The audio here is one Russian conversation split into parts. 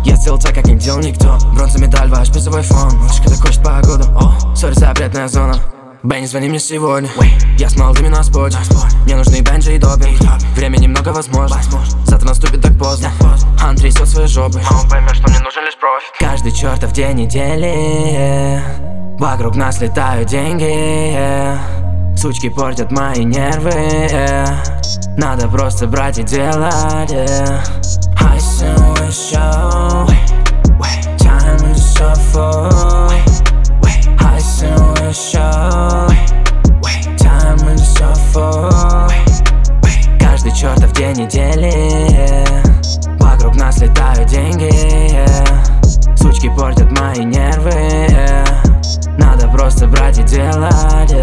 Я сделал так, как не делал никто. Бронза, медаль, ваш призовой фон. Малышка так хочет погоду. Сори, запретная зона. Бенни, звони мне сегодня. Я с молодыми на споте. Мне нужны бенджи и допинг. Время немного возможно. Завтра наступит так поздно. Он трясет своей жопой. Мама поймет, что мне нужен лишь профит. Каждый чертов день недели вокруг нас летают деньги. Сучки портят мои нервы. Надо просто брать и делать. I soon wish you time is so full. I soon wish you time is so full. Каждый чертов день недели вокруг нас летают деньги. Сучки портят мои нервы. Надо просто брать и делать.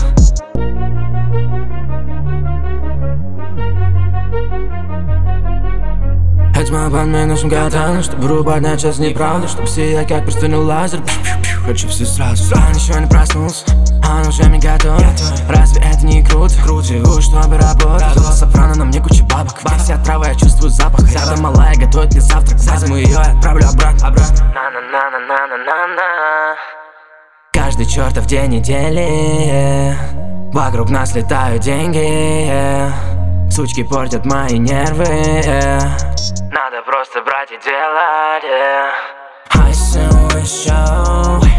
Тьма под моим нашим катаном, чтобы рубать на час неправды, чтобы сиять как пустынный лазер. Хочу все сразу. Он еще не проснулся, он уже не готов. Разве это не круто? Живу, чтобы работать. Сопрано на мне куча бабок. Вся трава, я чувствую запах. Рядом малая готовит мне завтрак. Возьму ее и отправлю обратно. Каждый чертов день недели вокруг нас летают деньги. Сучки портят мои нервы. Надо просто брать и делать. I soon wish you